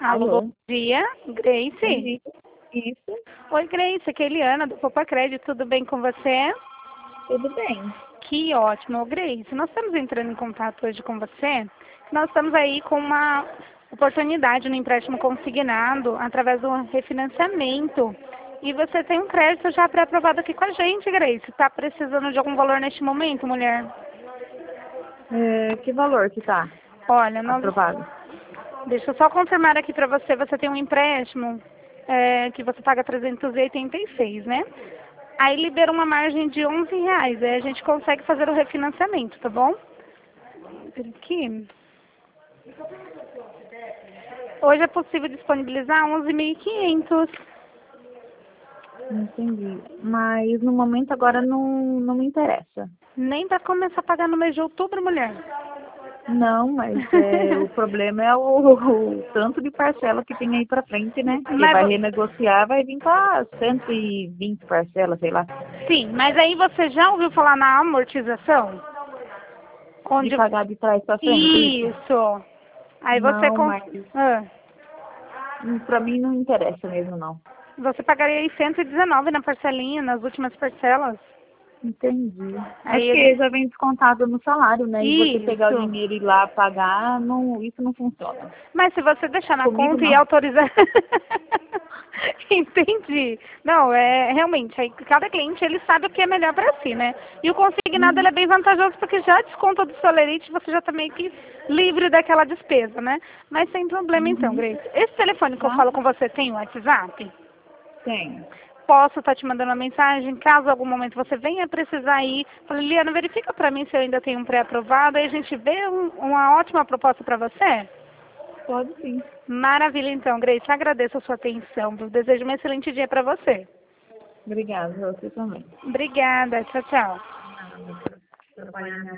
Alô, Alô? bom dia. Grace? Isso, Oi, Grace, aqui é a Eliana do Poupa Crédito, tudo bem com você? tudo bem. Que ótimo. Grace, nós estamos entrando em contato hoje com você. Nós estamos aí com uma oportunidade no empréstimo consignado através do refinanciamento. E você tem um crédito já pré-aprovado aqui com a gente, Grace. Está precisando de algum valor neste momento, mulher? Que valor que tá Olha, aprovado? deixa eu só confirmar aqui para você. Você tem um empréstimo que você paga 386, né? Aí libera uma margem de R$ 11. Aí a gente consegue fazer o refinanciamento, tá bom? Aqui. Hoje é possível disponibilizar 11.500. Entendi. Mas no momento agora não me interessa. Nem para começar a pagar no mês de outubro, mulher. Não, mas o problema é o tanto de parcela que tem aí pra frente, né? Porque Mas, vai renegociar, vai vir pra 120 parcelas, sei lá. sim, mas aí você já ouviu falar na amortização? De Onde... pagar de trás pra frente, isso? Isso. Aí Não, mas Ah, pra mim não interessa mesmo, não. você pagaria aí 119 na parcelinha, nas últimas parcelas. Entendi. É Aí porque ele... já vem descontado no salário, né? E você pegar o Isso. dinheiro e ir lá pagar, não, isso não funciona. Mas se você deixar na Comigo conta e não. autorizar... Entendi. Não, realmente, aí cada cliente ele sabe o que é melhor para si, né? E o consignado ele Uhum. é bem vantajoso porque já desconta do seu lerite, você já está meio que livre daquela despesa, né? Mas sem problema então, Uhum. Grace. Esse telefone que eu Tá? falo com você tem o WhatsApp? Tem. Posso estar te mandando uma mensagem, caso algum momento você venha precisar ir. Falei, Liana, verifica para mim se eu ainda tenho um pré-aprovado, aí a gente vê uma ótima proposta para você. Pode sim. Maravilha, então, Grace. Agradeço a sua atenção. Eu desejo um excelente dia para você. Obrigada, você também. Obrigada. Tchau, tchau. Nada.